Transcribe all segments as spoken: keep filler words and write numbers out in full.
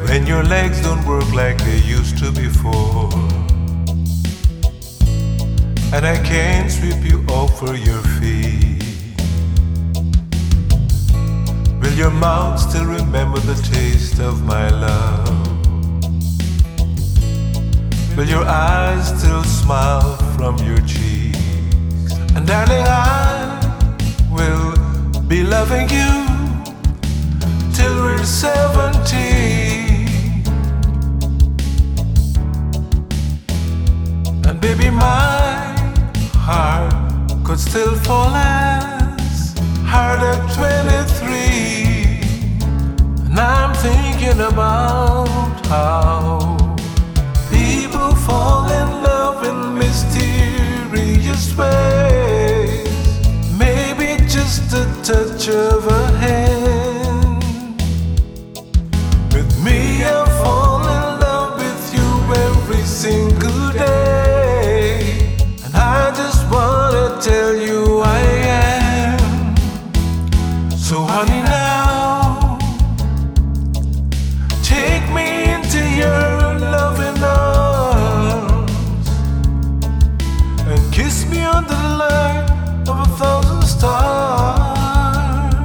when your legs don't work like they used to before, and I can't sweep you off for your feet. Will your mouth still remember the taste of my love? Will your eyes still smile from your cheeks? And darling, I will be loving you till we're seventy. And baby, my heart could still fall as hard at twenty-three. And I'm thinking about how people fall in love in mysterious ways. Maybe just a touch of a hand. With me, I fall in love with you every single day, and I just wanna tell you I am. So honey, now take me into your loving arms and kiss me under the light of a thousand stars.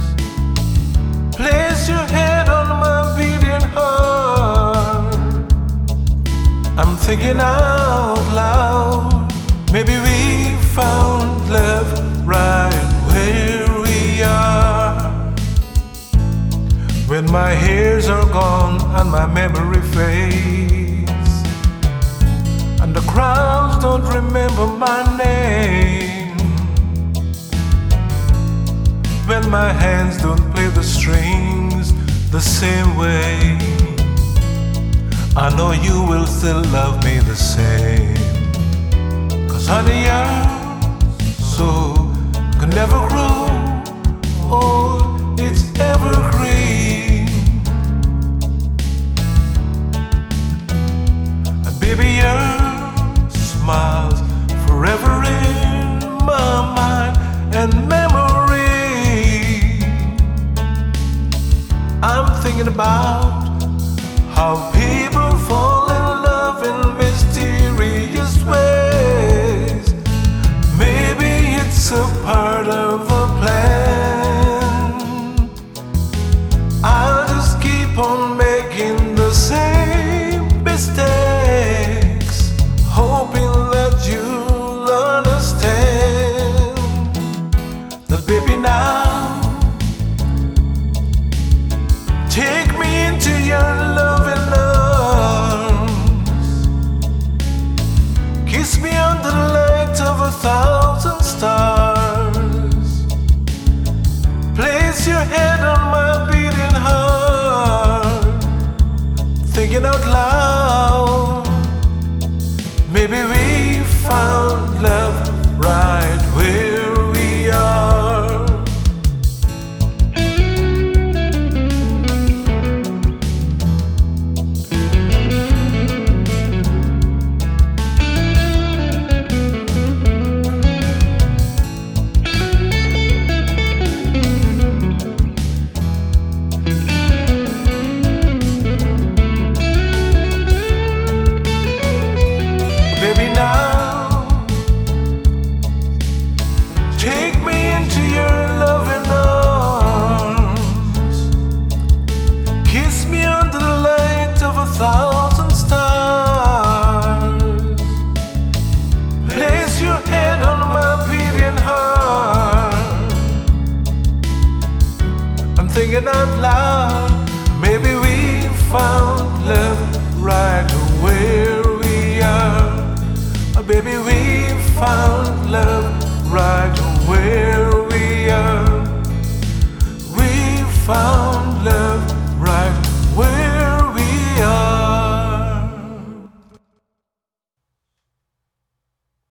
Place your head on my beating heart. I'm thinking out loud, maybe we found love right where we are. When my hairs are gone and my memory fades, and the crowds don't remember my name, when my hands don't play the strings the same way, I know you will still love me the same. Cause honey, your soul can never grow old, it's evergreen. And baby, your smile's forever in my mind and memory. I'm thinking about how people fall in love in mysterious ways. Maybe it's a part of a plan. I'll just keep on making the same mistakes, hoping that you'll understand that baby, now take me into your loving arms. Kiss me under the light of a thousand stars. Place your head on my beating heart. Thinking out loud, maybe we found love right where we are. Baby, now take me into your loving arms. Kiss me under the light of a thousand stars. Place your head on my beating heart. I'm thinking out loud, maybe we found love right where we are. Baby, we found love right where we are. We found